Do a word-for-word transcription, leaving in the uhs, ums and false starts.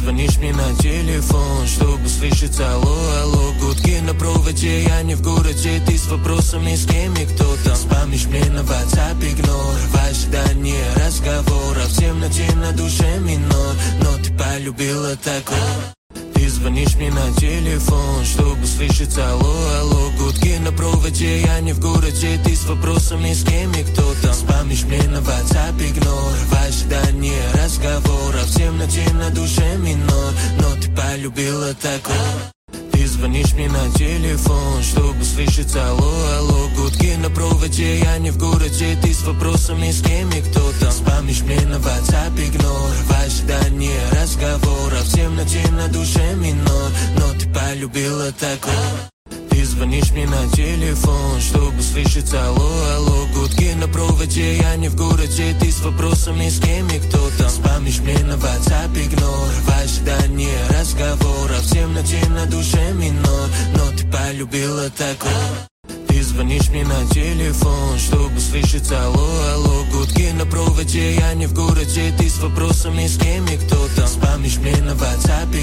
звонишь мне на телефон, чтобы слышать алло, алло. Гудки на проводе, я не в городе, ты с вопросами, с кем и кто там. Спамишь мне на WhatsApp, игнор в ожидании разговора. В темноте на душе минор, но ты полюбила такое. Ты звонишь мне на телефон, чтобы слышать алло, алло. Гудки на проводе, я не в городе, ты с вопросами, с кем и кто там. Спамишь мне на WhatsApp, игнор в ожидании разговора. В темноте на душе минор, но ты полюбила такое. Ты звонишь мне на телефон, чтобы слышать алло, алло. Гудки на проводе, я не в городе, ты с вопросами, с кем и кто там. Спамишь мне на WhatsApp, игнор в ожидании разговора. В темноте на душе минор, но ты полюбила такое. Ты звонишь мне на телефон, чтобы слышать алло, алло. Гудки на проводе, я не в городе, ты с вопросами, с кем и кто там. Спамишь мне на WhatsApp, игнор в ожидании разговора. В темноте на душе минор, но ты полюбила такое. Ты звонишь мне на телефон, чтобы слышать алло, алло. Гудки на проводе, я не в городе, ты с вопросами, с кем и кто там. Спамишь мне на WhatsApp,